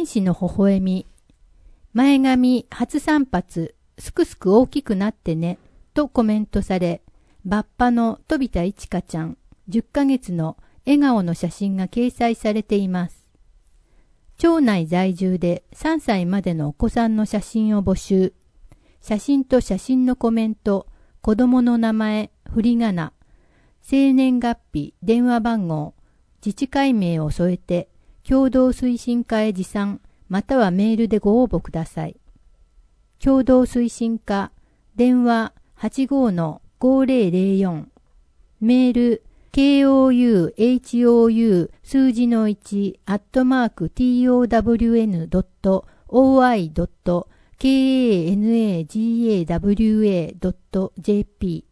使の微笑み。前髪初散髪、すくすく大きくなってね、とコメントされ、バッパの飛田いちかちゃん、10ヶ月の笑顔の写真が掲載されています。町内在住で3歳までのお子さんの写真を募集。写真と写真のコメント、子供の名前、振り仮名、生年月日、電話番号、自治会名を添えて、共同推進課へ持参、またはメールでご応募ください。共同推進課、電話 85-5004、メール、KOUHOU 数字の1 @town.oi.kanagawa.jp